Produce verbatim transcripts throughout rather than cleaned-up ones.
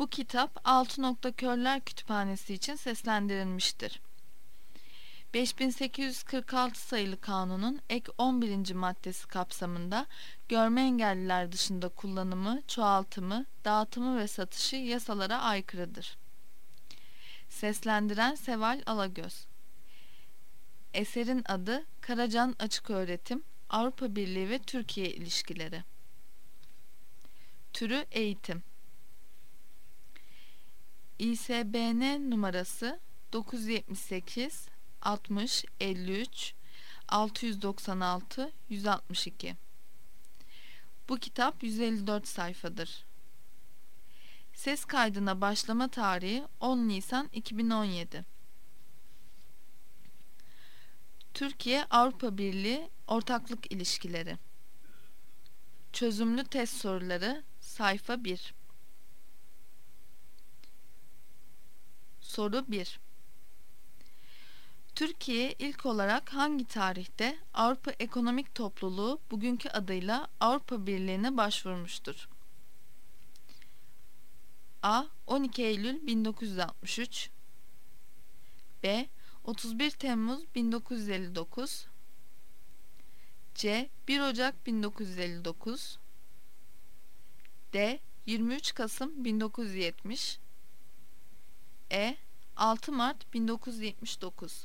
Bu kitap Altınok'ta Körler Kütüphanesi için seslendirilmiştir. beş bin sekiz yüz kırk altı sayılı kanunun ek on birinci maddesi kapsamında görme engelliler dışında kullanımı, çoğaltımı, dağıtımı ve satışı yasalara aykırıdır. Seslendiren Seval Alagöz. Eserin adı Karacan Açıköğretim, Avrupa Birliği ve Türkiye İlişkileri. Türü eğitim. İ S B N numarası dokuz yüz yetmiş sekiz altmış elli üç altı yüz doksan altı yüz altmış iki. Bu kitap yüz elli dört sayfadır. Ses kaydına başlama tarihi on Nisan iki bin on yedi. Türkiye-Avrupa Birliği ortaklık ilişkileri. Çözümlü test soruları sayfa bir. Soru bir. Türkiye ilk olarak hangi tarihte Avrupa Ekonomik Topluluğu bugünkü adıyla Avrupa Birliği'ne başvurmuştur? A. on iki Eylül bin dokuz yüz altmış üç, B. otuz bir Temmuz bin dokuz yüz elli dokuz, C. bir Ocak bin dokuz yüz elli dokuz, D. yirmi üç Kasım bin dokuz yüz yetmiş, E. altı Mart bin dokuz yüz yetmiş dokuz.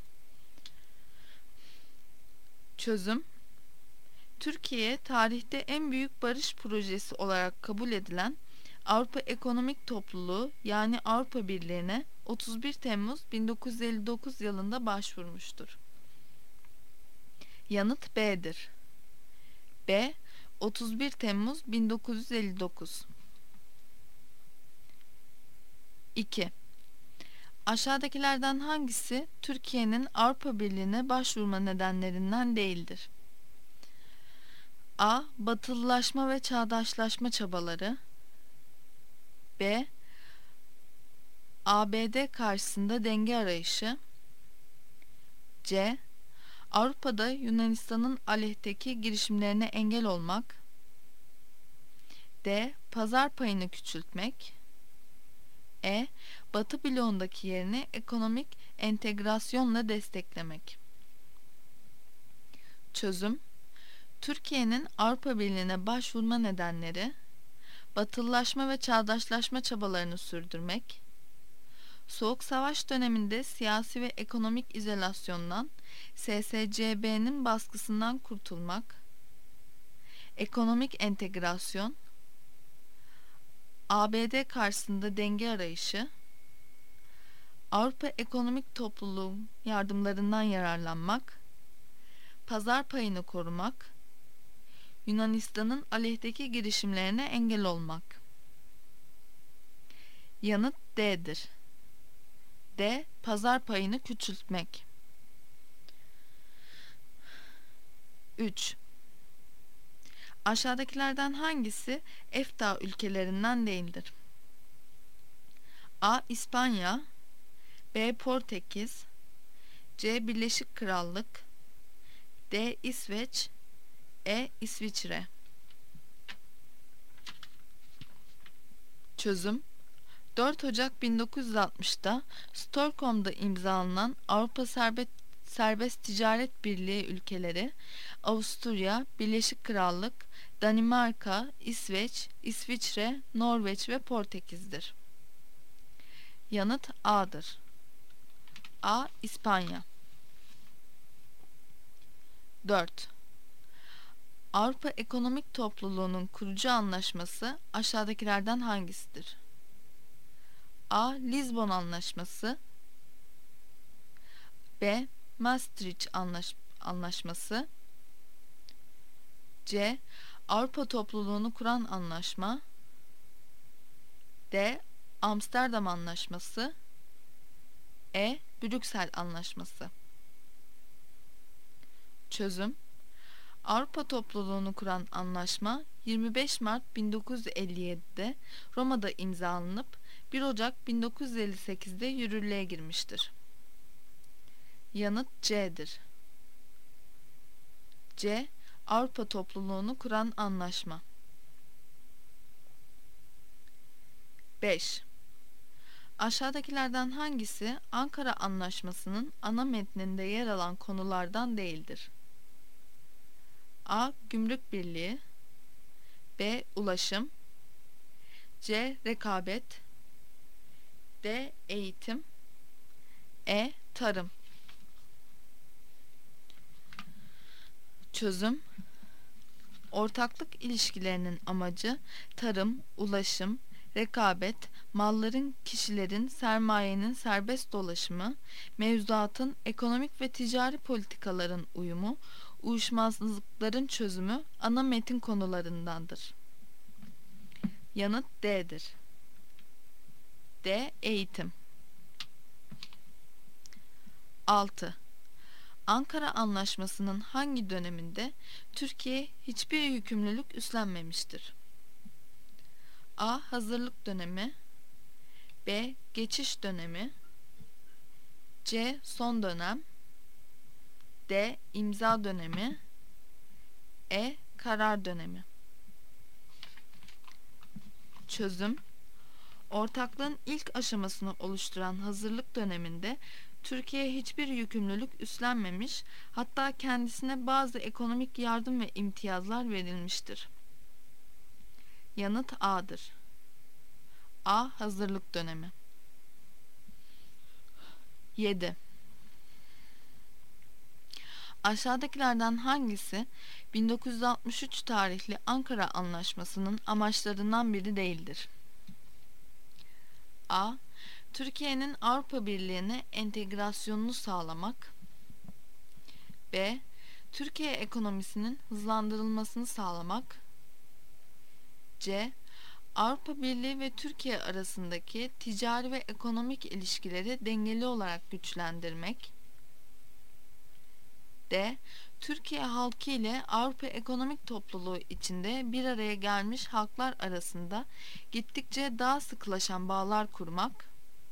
Çözüm. Türkiye, tarihte en büyük barış projesi olarak kabul edilen Avrupa Ekonomik Topluluğu yani Avrupa Birliği'ne otuz bir Temmuz bin dokuz yüz elli dokuz yılında başvurmuştur. Yanıt B'dir. B. otuz bir Temmuz bin dokuz yüz elli dokuz. iki. Aşağıdakilerden hangisi Türkiye'nin Avrupa Birliği'ne başvurma nedenlerinden değildir? A. Batılılaşma ve çağdaşlaşma çabaları, B. A B D karşısında denge arayışı, C. Avrupa'da Yunanistan'ın aleyhteki girişimlerine engel olmak, D. Pazar payını küçültmek, E. Batı bloğundaki yerini ekonomik entegrasyonla desteklemek. Çözüm. Türkiye'nin Avrupa Birliği'ne başvurma nedenleri: batılılaşma ve çağdaşlaşma çabalarını sürdürmek, Soğuk Savaş döneminde siyasi ve ekonomik izolasyondan, S S C B'nin baskısından kurtulmak, ekonomik entegrasyon, A B D karşısında denge arayışı, Avrupa Ekonomik Topluluğu yardımlarından yararlanmak, pazar payını korumak, Yunanistan'ın aleyhteki girişimlerine engel olmak. Yanıt D'dir. D. Pazar payını küçültmek. üç. Aşağıdakilerden hangisi EFTA ülkelerinden değildir? A. İspanya, B. Portekiz, C. Birleşik Krallık, D. İsveç, E. İsviçre. Çözüm. dört Ocak bin dokuz yüz altmış'ta Stockholm'da imzalanan Avrupa Serbest, Serbest Ticaret Birliği ülkeleri Avusturya, Birleşik Krallık, Danimarka, İsveç, İsviçre, Norveç ve Portekiz'dir. Yanıt A'dır. A. İspanya. dört. Avrupa Ekonomik Topluluğu'nun kurucu anlaşması aşağıdakilerden hangisidir? A. Lizbon Anlaşması, B. Maastricht Anlaş Anlaşması, C. Avrupa Topluluğunu kuran anlaşma, D. Amsterdam Anlaşması, E. Brüksel Anlaşması. Çözüm. Avrupa Topluluğunu kuran anlaşma yirmi beş Mart bin dokuz yüz elli yedi'de Roma'da imzalanıp bir Ocak bin dokuz yüz elli sekiz'de yürürlüğe girmiştir. Yanıt C'dir. C. Avrupa Topluluğunu kuran anlaşma. beş. Aşağıdakilerden hangisi Ankara Anlaşması'nın ana metninde yer alan konulardan değildir? A. Gümrük Birliği, B. Ulaşım, C. Rekabet, D. Eğitim, E. Tarım. Çözüm: ortaklık ilişkilerinin amacı tarım, ulaşım, rekabet, malların, kişilerin, sermayenin serbest dolaşımı, mevzuatın, ekonomik ve ticari politikaların uyumu, uyuşmazlıkların çözümü ana metin konularındandır. Yanıt D'dir. D. Eğitim. altı. Ankara Anlaşması'nın hangi döneminde Türkiye hiçbir yükümlülük üstlenmemiştir? A. Hazırlık dönemi, B. Geçiş dönemi, C. Son dönem, D. İmza dönemi, E. Karar dönemi. Çözüm: ortaklığın ilk aşamasını oluşturan hazırlık döneminde Türkiye hiçbir yükümlülük üstlenmemiş, hatta kendisine bazı ekonomik yardım ve imtiyazlar verilmiştir. Yanıt A'dır. A. Hazırlık dönemi. yedi. Aşağıdakilerden hangisi bin dokuz yüz altmış üç tarihli Ankara Anlaşması'nın amaçlarından biri değildir? A. Türkiye'nin Avrupa Birliği'ne entegrasyonunu sağlamak, B. Türkiye ekonomisinin hızlandırılmasını sağlamak, C. Avrupa Birliği ve Türkiye arasındaki ticari ve ekonomik ilişkileri dengeli olarak güçlendirmek, D. Türkiye halkı ile Avrupa Ekonomik Topluluğu içinde bir araya gelmiş halklar arasında gittikçe daha sıkılaşan bağlar kurmak,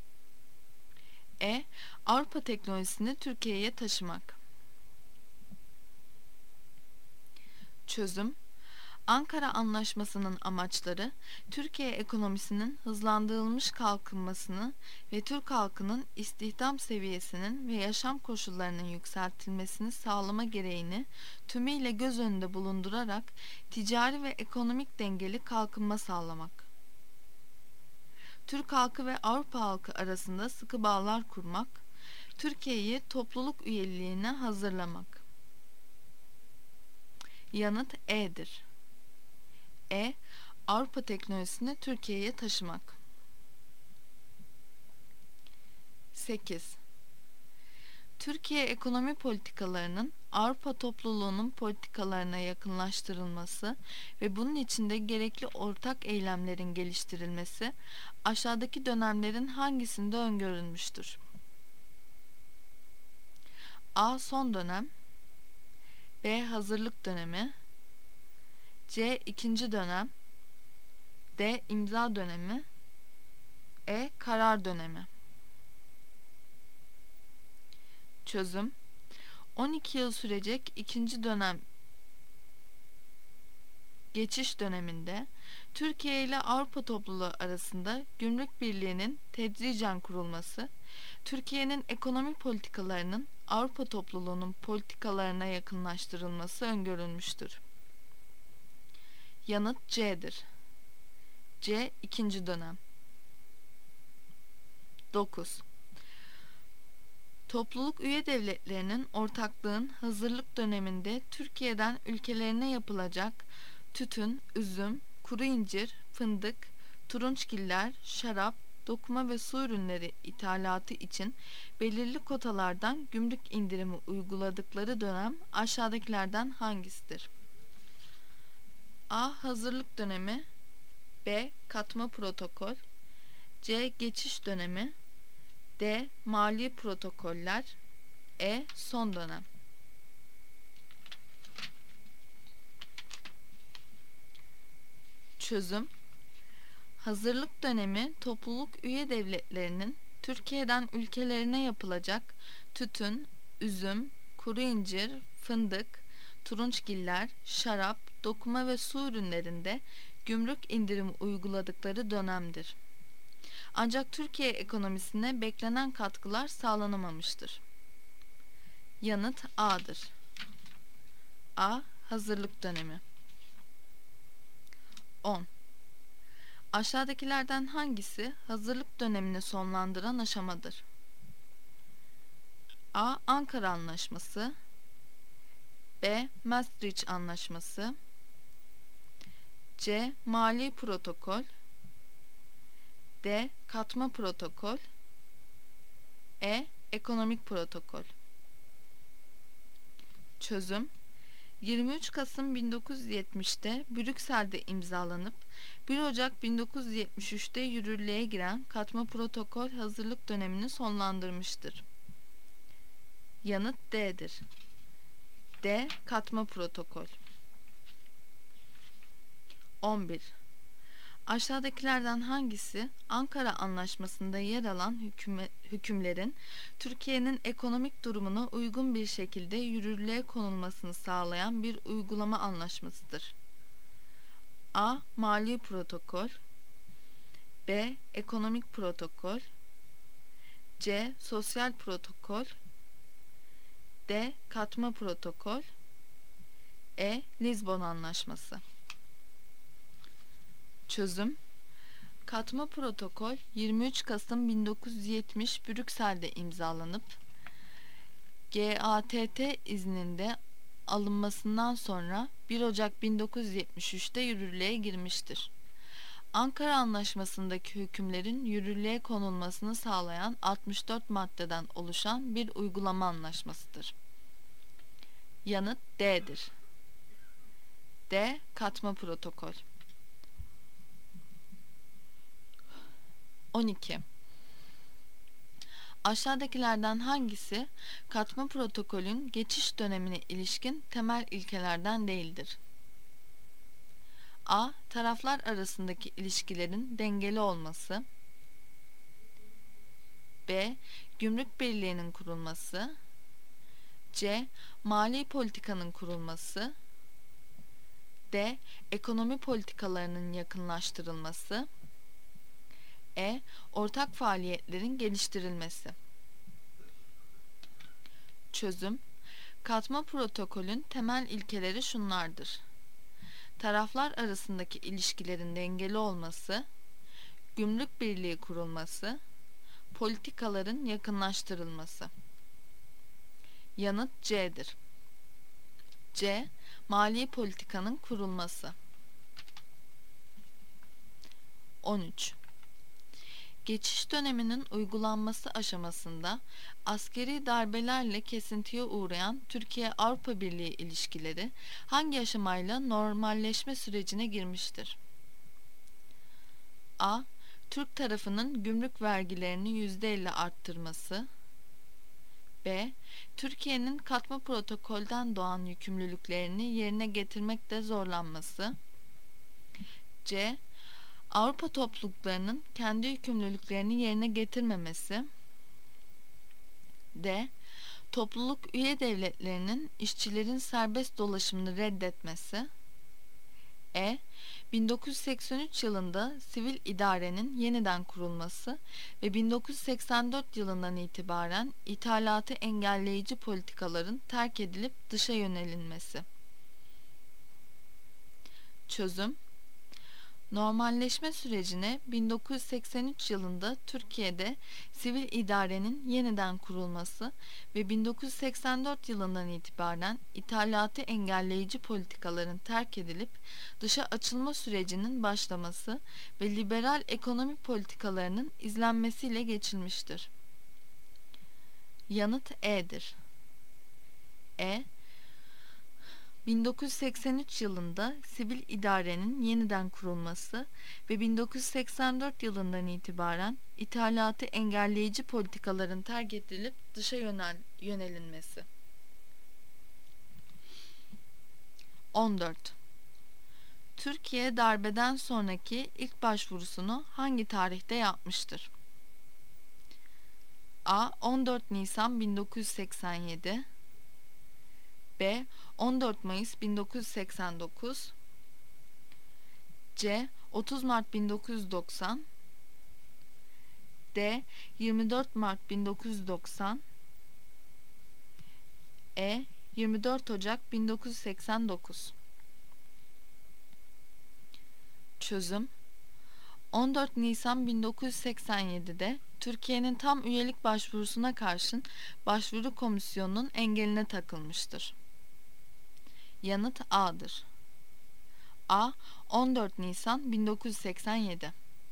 E. Avrupa teknolojisini Türkiye'ye taşımak. Çözüm: Ankara Anlaşması'nın amaçları Türkiye ekonomisinin hızlandırılmış kalkınmasını ve Türk halkının istihdam seviyesinin ve yaşam koşullarının yükseltilmesini sağlama gereğini tümüyle göz önünde bulundurarak ticari ve ekonomik dengeli kalkınma sağlamak. Türk halkı ve Avrupa halkı arasında sıkı bağlar kurmak, Türkiye'yi topluluk üyeliğine hazırlamak. Yanıt E'dir. E. Avrupa teknolojisini Türkiye'ye taşımak. sekiz. Türkiye ekonomi politikalarının Avrupa topluluğunun politikalarına yakınlaştırılması ve bunun içinde gerekli ortak eylemlerin geliştirilmesi aşağıdaki dönemlerin hangisinde öngörülmüştür? A. Son dönem, B. Hazırlık dönemi, C. İkinci dönem, D. İmza dönemi, E. Karar dönemi. Çözüm: on iki yıl sürecek ikinci dönem geçiş döneminde Türkiye ile Avrupa topluluğu arasında gümrük birliğinin tedricen kurulması, Türkiye'nin ekonomi politikalarının Avrupa topluluğunun politikalarına yakınlaştırılması öngörülmüştür. Yanıt C'dir. C. İkinci dönem. dokuz. Topluluk üye devletlerinin ortaklığın hazırlık döneminde Türkiye'den ülkelerine yapılacak tütün, üzüm, kuru incir, fındık, turunçgiller, şarap, dokuma ve su ürünleri ithalatı için belirli kotalardan gümrük indirimi uyguladıkları dönem aşağıdakilerden hangisidir? A. Hazırlık dönemi, B. Katma protokol, C. Geçiş dönemi, D. Mali protokoller, E. Son dönem. Çözüm: hazırlık dönemi topluluk üye devletlerinin Türkiye'den ülkelerine yapılacak tütün, üzüm, kuru incir, fındık, turunçgiller, şarap, dokuma ve su ürünlerinde gümrük indirimi uyguladıkları dönemdir. Ancak Türkiye ekonomisine beklenen katkılar sağlanamamıştır. Yanıt A'dır. A. Hazırlık dönemi. on. Aşağıdakilerden hangisi hazırlık dönemini sonlandıran aşamadır? A. Ankara Anlaşması, B. Maastricht Anlaşması, C. Mali Protokol, D. Katma Protokol, E. Ekonomik Protokol. Çözüm: yirmi üç Kasım bin dokuz yüz yetmişte Brüksel'de imzalanıp bir Ocak bin dokuz yüz yetmiş üçte yürürlüğe giren Katma Protokol hazırlık dönemini sonlandırmıştır. Yanıt D'dir. D. Katma Protokol. on bir. Aşağıdakilerden hangisi Ankara Anlaşması'nda yer alan hüküme, hükümlerin Türkiye'nin ekonomik durumuna uygun bir şekilde yürürlüğe konulmasını sağlayan bir uygulama anlaşmasıdır? A. Mali Protokol, B. Ekonomik Protokol, C. Sosyal Protokol, D. Katma Protokol, E. Lizbon Anlaşması. Çözüm: Katma Protokol yirmi üç Kasım bin dokuz yüz yetmiş Brüksel'de imzalanıp G A T T izninde alınmasından sonra bir Ocak bin dokuz yüz yetmiş üçte yürürlüğe girmiştir. Ankara Anlaşması'ndaki hükümlerin yürürlüğe konulmasını sağlayan altmış dört maddeden oluşan bir uygulama anlaşmasıdır. Yanıt D'dir. D. Katma Protokol. on iki. Aşağıdakilerden hangisi Katma Protokolün geçiş dönemine ilişkin temel ilkelerden değildir? A. Taraflar arasındaki ilişkilerin dengeli olması, B. Gümrük Birliği'nin kurulması, C. Mali politikanın kurulması, D. Ekonomi politikalarının yakınlaştırılması, E. Ortak faaliyetlerin geliştirilmesi. Çözüm: Katma Protokolün temel ilkeleri şunlardır: taraflar arasındaki ilişkilerin dengeli olması, gümrük birliği kurulması, politikaların yakınlaştırılması. Yanıt C'dir. C. Mali politikanın kurulması. on üç. Geçiş döneminin uygulanması aşamasında askeri darbelerle kesintiye uğrayan Türkiye-Avrupa Birliği ilişkileri hangi aşamayla normalleşme sürecine girmiştir? A. Türk tarafının gümrük vergilerini yüzde elli arttırması, B. Türkiye'nin katma protokolden doğan yükümlülüklerini yerine getirmekte zorlanması, C. Avrupa topluluklarının kendi yükümlülüklerini yerine getirmemesi, D. Topluluk üye devletlerinin işçilerin serbest dolaşımını reddetmesi, E. bin dokuz yüz seksen üç yılında sivil idarenin yeniden kurulması ve bin dokuz yüz seksen dört yılından itibaren ithalatı engelleyici politikaların terk edilip dışa yönelinmesi. Çözüm: Normalleşme sürecine bin dokuz yüz seksen üç yılında Türkiye'de sivil idarenin yeniden kurulması ve bin dokuz yüz seksen dört yılından itibaren ithalatı engelleyici politikaların terk edilip dışa açılma sürecinin başlaması ve liberal ekonomi politikalarının izlenmesiyle geçilmiştir. Yanıt E'dir. E. bin dokuz yüz seksen üç yılında sivil idarenin yeniden kurulması ve bin dokuz yüz seksen dört yılından itibaren ithalatı engelleyici politikaların terk edilip dışa yönel, yönelinmesi. on dört. Türkiye darbeden sonraki ilk başvurusunu hangi tarihte yapmıştır? A. on dört Nisan bin dokuz yüz seksen yedi, B. on dört Mayıs bin dokuz yüz seksen dokuz, C. otuz Mart bin dokuz yüz doksan, D. yirmi dört Mart bin dokuz yüz doksan, E. yirmi dört Ocak bin dokuz yüz seksen dokuz. Çözüm: on dört Nisan bin dokuz yüz seksen yedi'de Türkiye'nin tam üyelik başvurusuna karşın başvuru komisyonunun engeline takılmıştır. Yanıt A'dır. A. on dört Nisan bin dokuz yüz seksen yedi.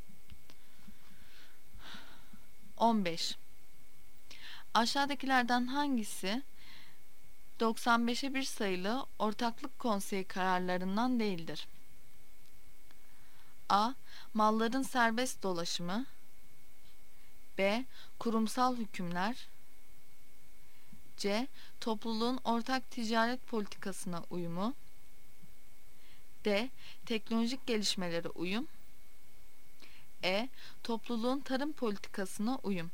on beş. Aşağıdakilerden hangisi doksan beşe bir sayılı Ortaklık Konseyi kararlarından değildir? A. Malların serbest dolaşımı. B. Kurumsal hükümler. C. Topluluğun ortak ticaret politikasına uyumu. D. Teknolojik gelişmelere uyum. E. Topluluğun tarım politikasına uyum.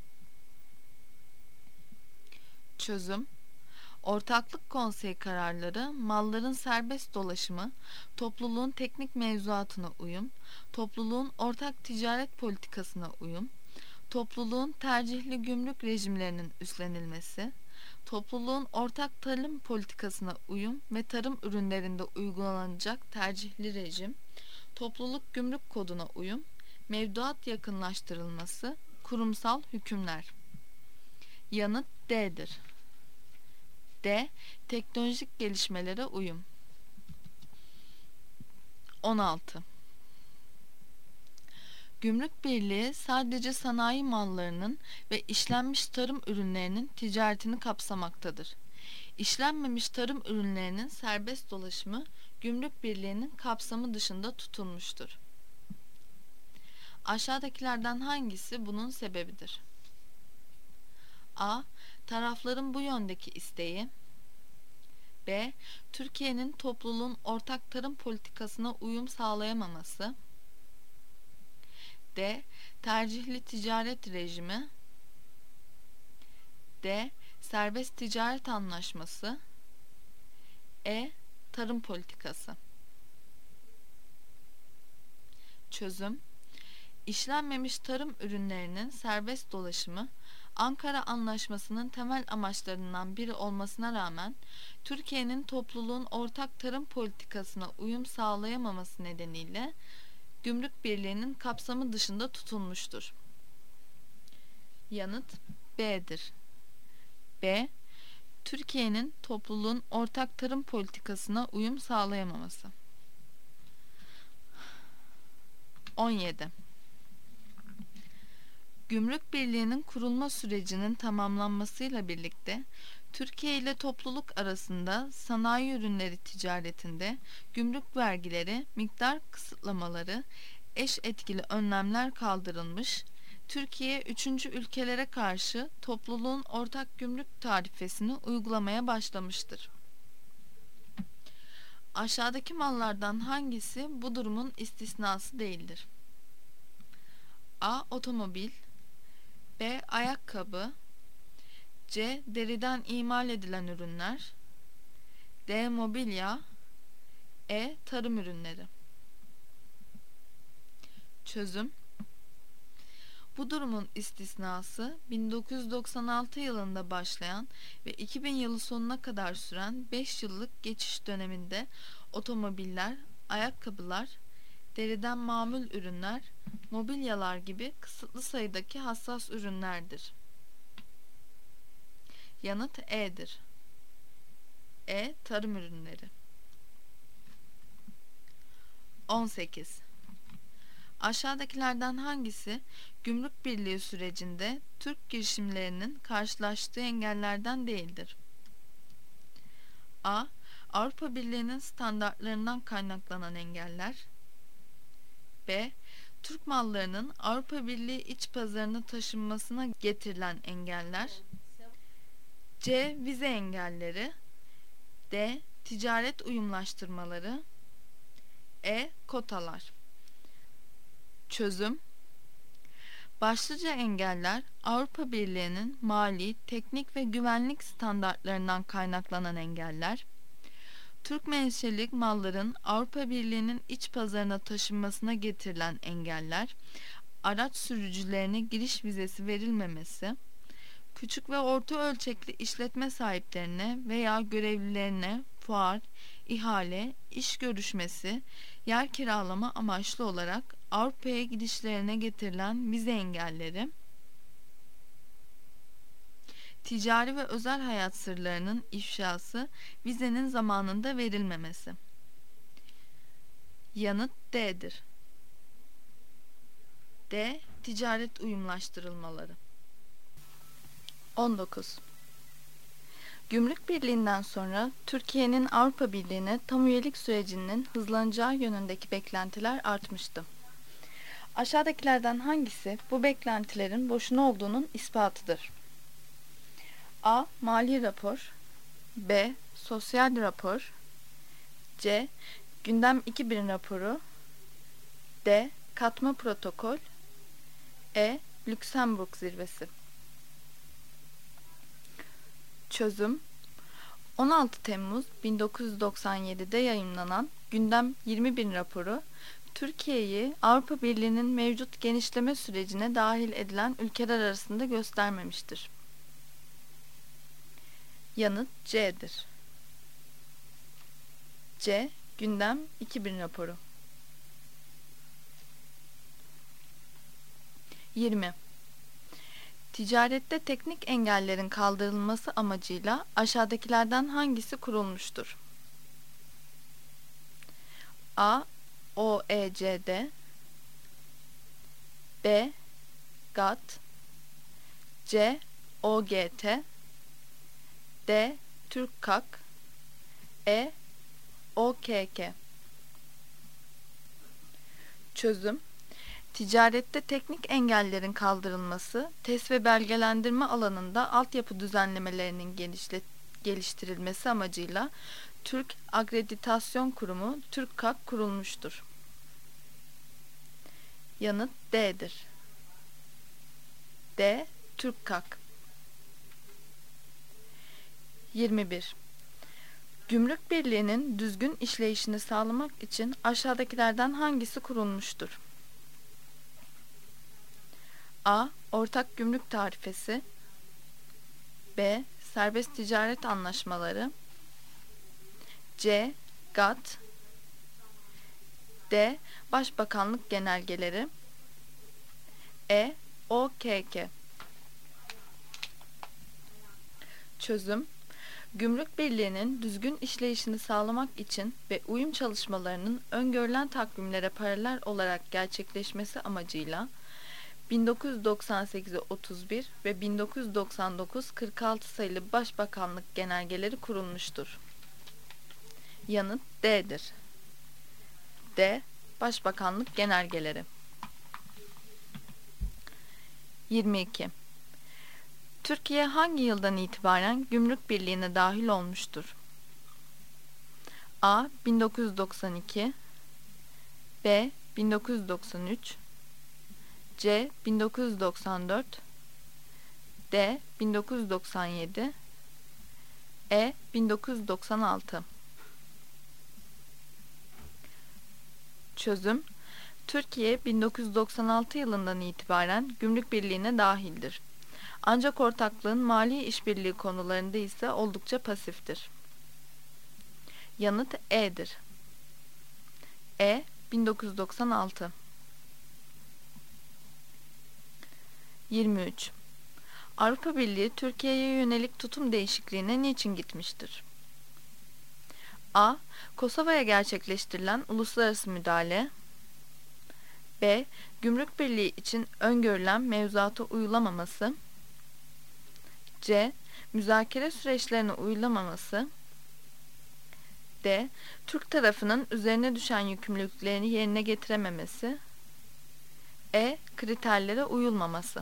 Çözüm: Ortaklık Konseyi kararları, malların serbest dolaşımı, topluluğun teknik mevzuatına uyum, topluluğun ortak ticaret politikasına uyum, topluluğun tercihli gümrük rejimlerinin üstlenilmesi, topluluğun ortak tarım politikasına uyum ve tarım ürünlerinde uygulanacak tercihli rejim, topluluk gümrük koduna uyum, mevduat yakınlaştırılması, kurumsal hükümler. Yanıt D'dir. D. Teknolojik gelişmelere uyum. on altı. Gümrük Birliği sadece sanayi mallarının ve işlenmiş tarım ürünlerinin ticaretini kapsamaktadır. İşlenmemiş tarım ürünlerinin serbest dolaşımı Gümrük Birliği'nin kapsamı dışında tutulmuştur. Aşağıdakilerden hangisi bunun sebebidir? A. Tarafların bu yöndeki isteği. B. Türkiye'nin topluluğun ortak tarım politikasına uyum sağlayamaması. D. Tercihli ticaret rejimi. D. Serbest ticaret anlaşması. E. Tarım politikası. Çözüm: İşlenmemiş tarım ürünlerinin serbest dolaşımı Ankara Anlaşması'nın temel amaçlarından biri olmasına rağmen Türkiye'nin topluluğun ortak tarım politikasına uyum sağlayamaması nedeniyle Gümrük Birliği'nin kapsamı dışında tutulmuştur. Yanıt B'dir. B. Türkiye'nin topluluğun ortak tarım politikasına uyum sağlayamaması. on yedi. Gümrük Birliği'nin kurulma sürecinin tamamlanmasıyla birlikte Türkiye ile topluluk arasında sanayi ürünleri ticaretinde gümrük vergileri, miktar kısıtlamaları, eş etkili önlemler kaldırılmış, Türkiye üçüncü ülkelere karşı topluluğun ortak gümrük tarifesini uygulamaya başlamıştır. Aşağıdaki mallardan hangisi bu durumun istisnası değildir? A. Otomobil. B. Ayakkabı. C. Deriden imal edilen ürünler. D. Mobilya. E. Tarım ürünleri. Çözüm: Bu durumun istisnası bin dokuz yüz doksan altı yılında başlayan ve iki bin yılı sonuna kadar süren beş yıllık geçiş döneminde otomobiller, ayakkabılar, deriden mamul ürünler, mobilyalar gibi kısıtlı sayıdaki hassas ürünlerdir. Yanıt E'dir. E. Tarım ürünleri. on sekiz. Aşağıdakilerden hangisi Gümrük Birliği sürecinde Türk girişimlerinin karşılaştığı engellerden değildir? A. Avrupa Birliği'nin standartlarından kaynaklanan engeller. B. Türk mallarının Avrupa Birliği iç pazarına taşınmasına getirilen engeller. C. Vize engelleri. D. Ticaret uyumlaştırmaları. E. Kotalar. Çözüm: Başlıca engeller Avrupa Birliği'nin mali, teknik ve güvenlik standartlarından kaynaklanan engeller, Türk menşeli malların Avrupa Birliği'nin iç pazarına taşınmasına getirilen engeller, araç sürücülerine giriş vizesi verilmemesi, küçük ve orta ölçekli işletme sahiplerine veya görevlilerine fuar, ihale, iş görüşmesi, yer kiralama amaçlı olarak Avrupa'ya gidişlerine getirilen vize engelleri, ticari ve özel hayat sırlarının ifşası, vizenin zamanında verilmemesi. Yanıt D'dir. D. Ticaret uyumlaştırılmaları. on dokuz. Gümrük Birliği'nden sonra Türkiye'nin Avrupa Birliği'ne tam üyelik sürecinin hızlanacağı yönündeki beklentiler artmıştı. Aşağıdakilerden hangisi bu beklentilerin boşuna olduğunun ispatıdır? A. Mali rapor, B. Sosyal rapor, C. Gündem iki bin raporu, D. Katma protokol, E. Lüksemburg zirvesi. Çözüm: on altı Temmuz bin dokuz yüz doksan yedi'de yayımlanan Gündem yirmi bin raporu, Türkiye'yi Avrupa Birliği'nin mevcut genişleme sürecine dahil edilen ülkeler arasında göstermemiştir. Yanıt C'dir. C. Gündem iki bin raporu. yirmi. Ticarette teknik engellerin kaldırılması amacıyla aşağıdakilerden hangisi kurulmuştur? A. O E C D, B. GATT, C. O G T, D. TÜRKKAK, E. O K K. Çözüm: Ticarette teknik engellerin kaldırılması, test ve belgelendirme alanında altyapı düzenlemelerinin genişlet, geliştirilmesi amacıyla Türk Akreditasyon Kurumu TÜRKKAK kurulmuştur. Yanıt D'dir. D. TÜRKKAK. yirmi bir. Gümrük Birliği'nin düzgün işleyişini sağlamak için aşağıdakilerden hangisi kurulmuştur? A. Ortak gümrük tarifesi, B. Serbest ticaret anlaşmaları, C. GATT, D. Başbakanlık genelgeleri, E. O K K. Çözüm: Gümrük Birliği'nin düzgün işleyişini sağlamak için ve uyum çalışmalarının öngörülen takvimlere paralel olarak gerçekleşmesi amacıyla bin dokuz yüz doksan sekiz'e otuz bir ve bin dokuz yüz doksan dokuz kırk altı sayılı Başbakanlık genelgeleri kurulmuştur. Yanıt D'dir. D. Başbakanlık genelgeleri. yirmi iki. Türkiye hangi yıldan itibaren Gümrük Birliği'ne dahil olmuştur? A. bin dokuz yüz doksan iki, B. bin dokuz yüz doksan üç, C. bin dokuz yüz doksan dört, D. bin dokuz yüz doksan yedi, E. bin dokuz yüz doksan altı. Çözüm: Türkiye bin dokuz yüz doksan altı yılından itibaren Gümrük Birliği'ne dahildir. Ancak ortaklığın mali işbirliği konularında ise oldukça pasiftir. Yanıt E'dir. E. bin dokuz yüz doksan altı. yirmi üç. Avrupa Birliği Türkiye'ye yönelik tutum değişikliğine niçin gitmiştir? A. Kosova'ya gerçekleştirilen uluslararası müdahale, B. Gümrük Birliği için öngörülen mevzuata uyulamaması, C. Müzakere süreçlerine uyulamaması, D. Türk tarafının üzerine düşen yükümlülüklerini yerine getirememesi, E. Kriterlere uyulmaması.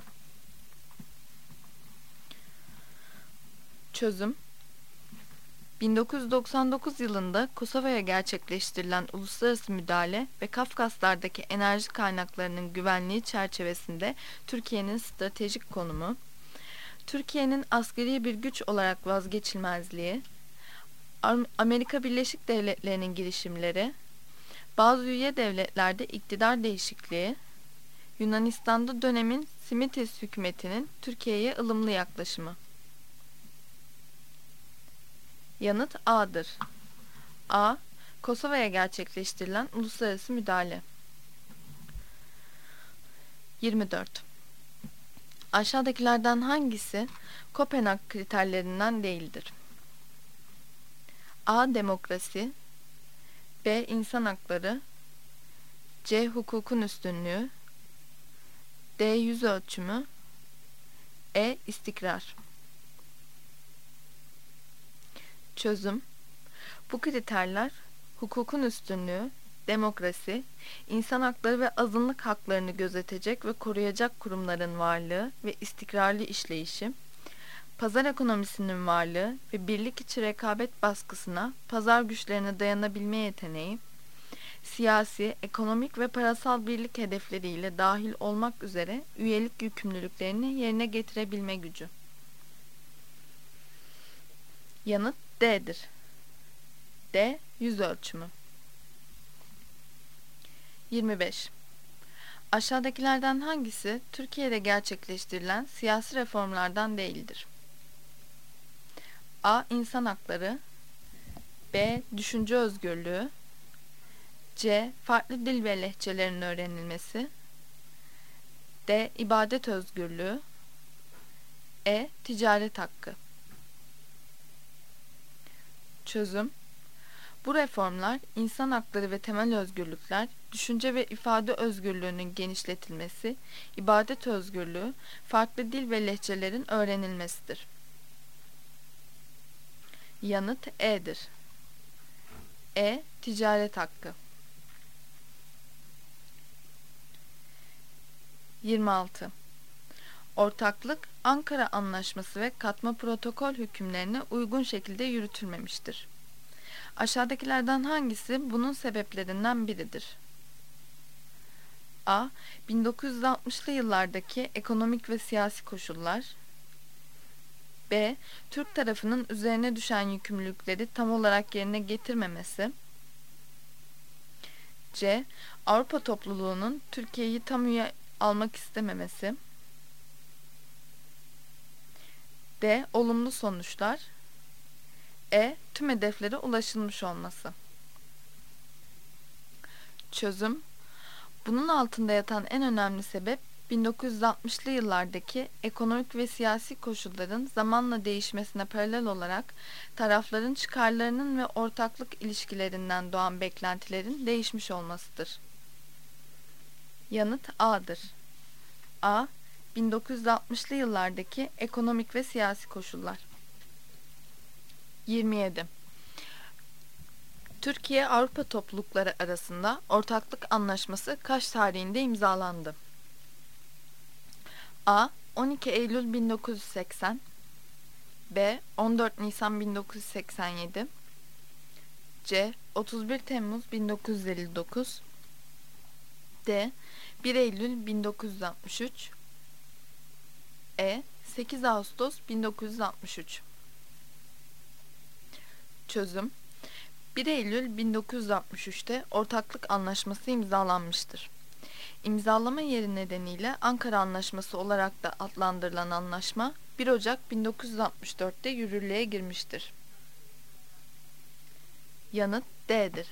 Çözüm: bin dokuz yüz doksan dokuz yılında Kosova'ya gerçekleştirilen uluslararası müdahale ve Kafkaslardaki enerji kaynaklarının güvenliği çerçevesinde Türkiye'nin stratejik konumu, Türkiye'nin askeri bir güç olarak vazgeçilmezliği, Amerika Birleşik Devletleri'nin girişimleri, bazı üye devletlerde iktidar değişikliği, Yunanistan'da dönemin Simitis hükümetinin Türkiye'ye ılımlı yaklaşımı. Yanıt A'dır. A. Kosova'ya gerçekleştirilen uluslararası müdahale. yirmi dört. Aşağıdakilerden hangisi Kopenhag kriterlerinden değildir? A. Demokrasi, B. İnsan hakları, C. Hukukun üstünlüğü, D. Yüz ölçümü, E. İstikrar. Çözüm: bu kriterler hukukun üstünlüğü, demokrasi, insan hakları ve azınlık haklarını gözetecek ve koruyacak kurumların varlığı ve istikrarlı işleyişi, pazar ekonomisinin varlığı ve birlik içi rekabet baskısına, pazar güçlerine dayanabilme yeteneği, siyasi, ekonomik ve parasal birlik hedefleriyle dahil olmak üzere üyelik yükümlülüklerini yerine getirebilme gücü. Yanıt D'dir. D. Yüz ölçümü. yirmi beş. Aşağıdakilerden hangisi Türkiye'de gerçekleştirilen siyasi reformlardan değildir? A. İnsan hakları, B. Düşünce özgürlüğü, C. Farklı dil ve lehçelerin öğrenilmesi, D. İbadet özgürlüğü, E. Ticaret hakkı. Çözüm: bu reformlar insan hakları ve temel özgürlükler, düşünce ve ifade özgürlüğünün genişletilmesi, ibadet özgürlüğü, farklı dil ve lehçelerin öğrenilmesidir. Yanıt E'dir. E. Ticaret hakkı. yirmi altı. Ortaklık, Ankara Anlaşması ve katma protokol hükümlerine uygun şekilde yürütülmemiştir. Aşağıdakilerden hangisi bunun sebeplerinden biridir? A. bin dokuz yüz altmışlı yıllardaki ekonomik ve siyasi koşullar, B. Türk tarafının üzerine düşen yükümlülükleri tam olarak yerine getirmemesi, C. Avrupa topluluğunun Türkiye'yi tam üye almak istememesi, D. Olumlu sonuçlar, E. Tüm hedeflere ulaşılmış olması. Çözüm: bunun altında yatan en önemli sebep bin dokuz yüz altmışlı yıllardaki ekonomik ve siyasi koşulların zamanla değişmesine paralel olarak tarafların çıkarlarının ve ortaklık ilişkilerinden doğan beklentilerin değişmiş olmasıdır. Yanıt A'dır. A. bin dokuz yüz altmışlı yıllardaki ekonomik ve siyasi koşullar. yirmi yedi. Türkiye-Avrupa toplulukları arasında ortaklık anlaşması kaç tarihinde imzalandı? A. on iki Eylül bin dokuz yüz seksen, B. on dört Nisan bin dokuz yüz seksen yedi, C. otuz bir Temmuz bin dokuz yüz elli dokuz, D. bir Eylül bin dokuz yüz altmış üç, E. sekiz Ağustos bin dokuz yüz altmış üç. Çözüm: bir Eylül bin dokuz yüz altmış üçte ortaklık anlaşması imzalanmıştır. İmzalama yeri nedeniyle Ankara Anlaşması olarak da adlandırılan anlaşma bir Ocak bin dokuz yüz altmış dörtte yürürlüğe girmiştir. Yanıt D'dir.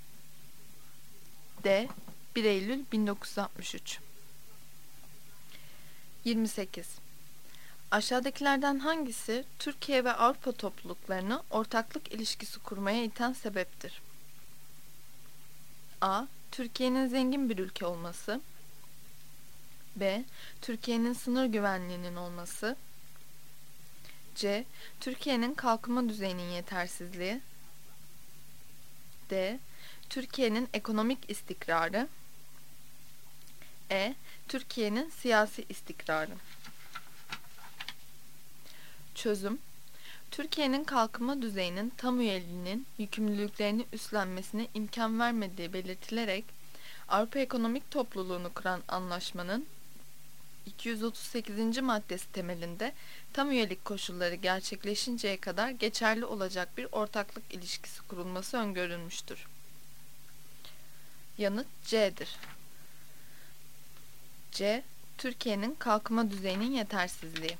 D. bir Eylül bin dokuz yüz altmış üç. yirmi sekiz. Aşağıdakilerden hangisi Türkiye ve Avrupa topluluklarını ortaklık ilişkisi kurmaya iten sebeptir? A. Türkiye'nin zengin bir ülke olması, B. Türkiye'nin sınır güvenliğinin olması, C. Türkiye'nin kalkınma düzeyinin yetersizliği, D. Türkiye'nin ekonomik istikrarı, E. Türkiye'nin siyasi istikrarı. Çözüm: Türkiye'nin kalkınma düzeyinin tam üyeliğinin yükümlülüklerini üstlenmesine imkan vermediği belirtilerek Avrupa Ekonomik Topluluğunu kuran anlaşmanın iki yüz otuz sekizinci maddesi temelinde tam üyelik koşulları gerçekleşinceye kadar geçerli olacak bir ortaklık ilişkisi kurulması öngörülmüştür. Yanıt C'dir. C. Türkiye'nin kalkınma düzeyinin yetersizliği.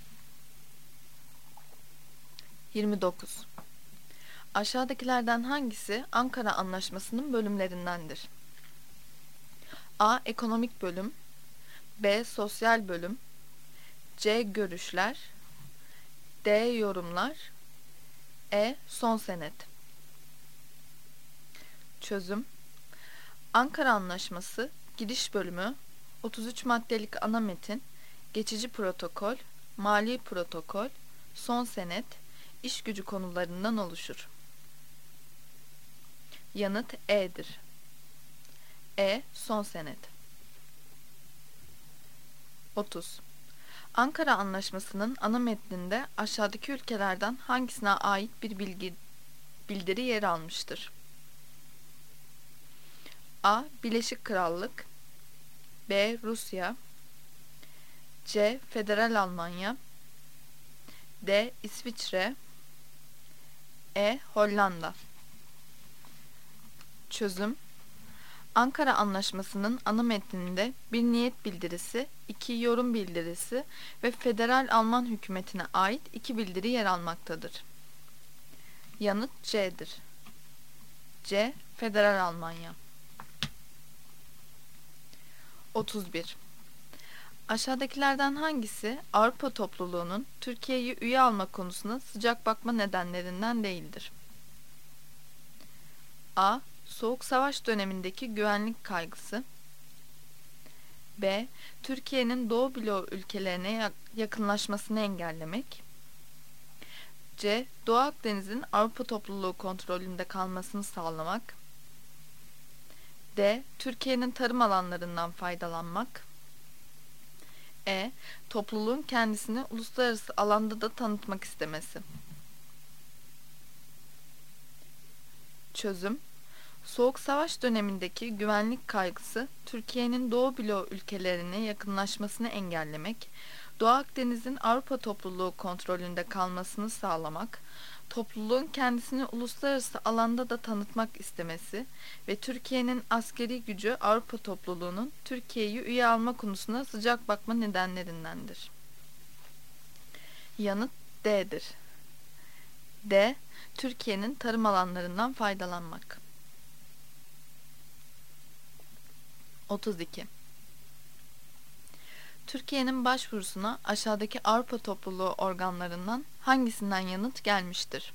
yirmi dokuz. Aşağıdakilerden hangisi Ankara Anlaşması'nın bölümlerindendir? A. Ekonomik bölüm, B. Sosyal bölüm, C. Görüşler, D. Yorumlar, E. Son senet. Çözüm. Ankara Anlaşması Giriş bölümü, otuz üç maddelik ana metin, geçici protokol, mali protokol, son senet, iş gücü konularından oluşur. Yanıt E'dir. E. Son senet. otuz. Ankara Anlaşması'nın ana metninde aşağıdaki ülkelerden hangisine ait bir bilgi, bildiri yer almıştır? A. Birleşik Krallık, B. Rusya, C. Federal Almanya, D. İsviçre, E. Hollanda. Çözüm. Ankara Anlaşması'nın ana metninde bir niyet bildirisi, iki yorum bildirisi ve Federal Alman hükümetine ait iki bildiri yer almaktadır. Yanıt C'dir. C. Federal Almanya. otuz bir. Aşağıdakilerden hangisi Avrupa topluluğunun Türkiye'yi üye alma konusuna sıcak bakma nedenlerinden değildir? A. Soğuk Savaş dönemindeki güvenlik kaygısı, B. Türkiye'nin Doğu bloğu ülkelerine yakınlaşmasını engellemek, C. Doğu Akdeniz'in Avrupa topluluğu kontrolünde kalmasını sağlamak, D. Türkiye'nin tarım alanlarından faydalanmak, E. Topluluğun kendisini uluslararası alanda da tanıtmak istemesi. Çözüm. Soğuk Savaş dönemindeki güvenlik kaygısı, Türkiye'nin Doğu bloğu ülkelerine yakınlaşmasını engellemek, Doğu Akdeniz'in Avrupa topluluğu kontrolünde kalmasını sağlamak, topluluğun kendisini uluslararası alanda da tanıtmak istemesi ve Türkiye'nin askeri gücü Avrupa topluluğunun Türkiye'yi üye alma konusuna sıcak bakma nedenlerindendir. Yanıt D'dir. D. Türkiye'nin tarım alanlarından faydalanmak. otuz iki. Türkiye'nin başvurusuna aşağıdaki Avrupa topluluğu organlarından hangisinden yanıt gelmiştir?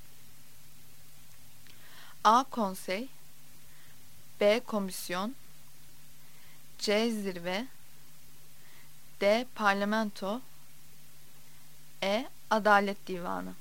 A. Konsey, B. Komisyon, C. Zirve, D. Parlamento, E. Adalet Divanı.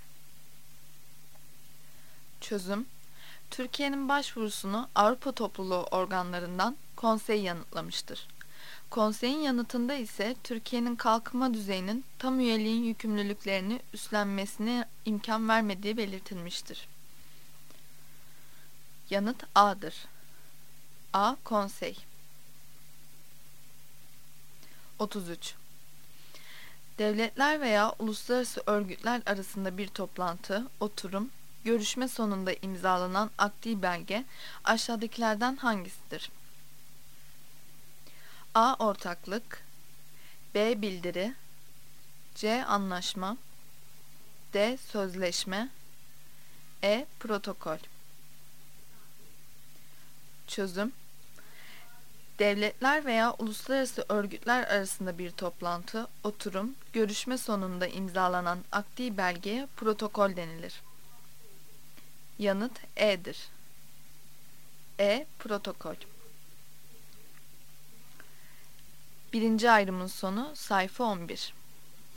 Çözüm. Türkiye'nin başvurusunu Avrupa topluluğu organlarından Konsey yanıtlamıştır. Konseyin yanıtında ise Türkiye'nin kalkınma düzeyinin tam üyeliğin yükümlülüklerini üstlenmesine imkan vermediği belirtilmiştir. Yanıt A'dır. A. Konsey. otuz üç. Devletler veya uluslararası örgütler arasında bir toplantı, oturum, görüşme sonunda imzalanan akdi belge aşağıdakilerden hangisidir? A. Ortaklık, B. Bildiri, C. Anlaşma, D. Sözleşme, E. Protokol. Çözüm. Devletler veya uluslararası örgütler arasında bir toplantı, oturum, görüşme sonunda imzalanan akdi belgeye protokol denilir. Yanıt E'dir. E. Protokol. Birinci ayrımın sonu sayfa on bir.